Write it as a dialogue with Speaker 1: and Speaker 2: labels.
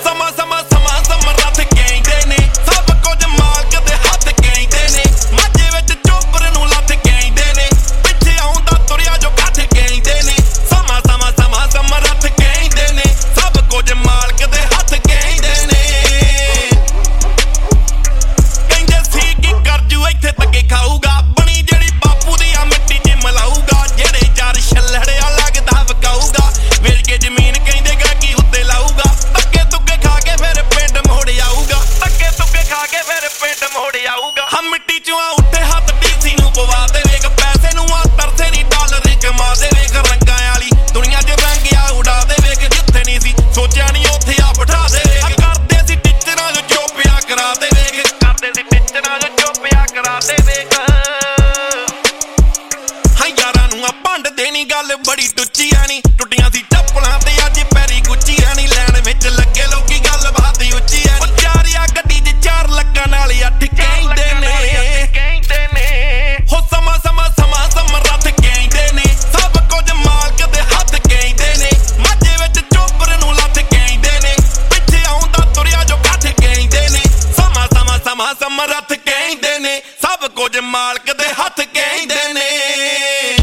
Speaker 1: ਸਮਾਂ ਸਮਾਂ ਸਮਾਂ ਸਮਰੱਥ ਕਹਿੰਦੇ ਨੇ, ਸਭ ਕੁਝ ਮਾਲਕ ਦੇ ਹੱਥ ਕਹਿੰਦੇ ਨੇ। ਮਾਝੇ ਵਿੱਚ ਚੋਬਰ ਨੂੰ ਲੱਥ ਕਹਿੰਦੇ ਨੇ, ਪਿੱਛੇ ਆਉਂਦਾ ਤੁਰਿਆ ਜੋ ਕੱਠ ਕਹਿੰਦੇ ਨੇ। ਸਮਾਂ ਸਮਾਂ ਸਮਾਂ ਸਮਰੱਥ ਕਹਿੰਦੇ ਨੇ, ਸਭ ਕੁਝ ਮਾਲਕ ਦੇ ਹੱਥ ਕਹਿੰਦੇ ਨੇ। ਕਹਿੰਦੇ ਸੀ ਕੀ ਕਰਜੂ ਇੱਥੇ ਧੱਕੇ ਖਾਊਗਾ, ਬਣੀ ਜਿਹੜੀ ਬਾਪੂ ਦੀ ਆ ਮਿੱਟੀ 'ਚ ਮਿਲਾਊਗਾ। ਜਿਹੜੇ ਚਾਰ ਛੱਲੜਿਆ ਲੱਗਦਾ ਵਿਕਾਊਗਾ, ਵੇਚ ਕੇ ਜ਼ਮੀਨ ਕਹਿੰਦੇ ਗਾਕੀ ਉੱਤੇ ਲਾਊਗਾ। ਧੱਕੇ ਧੁੱਕੇ ਖਾ ਕੇ ਫਿਰ ਪਿੰਡ ਮੋੜ ਆਊਗਾ, ਧੱਕੇ ਧੁੱਕੇ ਖਾ ਕੇ ਫਿਰ ਪਿੰਡ ਮੋੜ ਆਊਗਾ। ਹਾਂ ਮਿੱਟੀ 'ਚੋਂ ਆ ਉੱਠੇ ਹੱਥ ਡੀਸੀ ਨੂੰ ਪਵਾ ਦੇ ਵੇਖ, ਪੈਸੇ ਨੂੰ ਆ ਤਰਸੇ ਨੀ ਡਾਲਰ ਕਮਾ ਦੇ ਵੇਖ। ਰੰਗਾਂ ਵਾਲੀ ਦੁਨੀਆ 'ਚ ਰੰਗ ਆ ਉਡਾ ਦੇ ਵੇਖ, ਜਿੱਥੇ ਨਹੀਂ ਸੀ ਸੋਚਿਆ ਨੀ ਉੱਥੇ ਆ ਬਿਠਾ ਦੇ ਵੇਖ। ਕਰਦੇ ਸੀ ਟੀਚਰਾਂ ਜੋ ਚੋਪਿਆ ਕਰਾ ਦੇ ਵੇਖ, ਕਰਦੇ ਸੀ ਟੀਚਰਾਂ ਜੋ ਚੋਪਿਆ ਕਰਾ ਦੇ ਵੇਖ। ਹਾਂ ਯਾਰਾਂ ਨੂੰ ਆ ਭੰਡ ਦੇਣੀ ਗੱਲ ਬੜੀ ਟੁੱਚੀਆਂ ਨੀ, ਟੁੱਟੀਆਂ ਸੀ ਚੱਪਲਾਂ ਤੇ ਅੱਜ ਪੈਰੀ ਗੁੱਚੀਆਂ ਨੀ। ਲੈਣ ਵਿੱਚ ਲੱਗੇ ਲੋਕੀ ਗੱਲ ਬਾਤ ਉੱਚੀ ਆ ਨੀ, ਚਾਰਿਆ ਗੱਡੀ 'ਚ 4 ਲੱਕਾਂ ਨਾਲ 8 ਕਹਿੰਦੇ ਨੇ। ਹੋ ਸਮਾਂ ਸਮਾਂ ਸਮਾਂ ਸਮਰੱਥ ਕਹਿੰਦੇ ਨੇ, ਸਭ ਕੁਝ ਮਾਲਕ ਦੇ ਹੱਥ ਕਹਿੰਦੇ ਨੇ। ਮਾਝੇ ਵਿੱਚ ਚੋਬਰ ਨੂੰ ਲੱਥ ਕਹਿੰਦੇ ਨੇ, ਪਿੱਛੇ ਆਉਂਦਾ ਤੁਰਿਆ ਜੋ ਕੱਠ ਕਹਿੰਦੇ ਨੇ। ਸਮਾਂ ਸਮਾਂ ਸਮਾਂ ਸਮਰੱਥ ਕਹਿੰਦੇ ਨੇ, ਸਭ ਕੁਝ ਮਾਲਕ ਦੇ ਹੱਥ ਕਹਿੰਦੇ ਨੇ।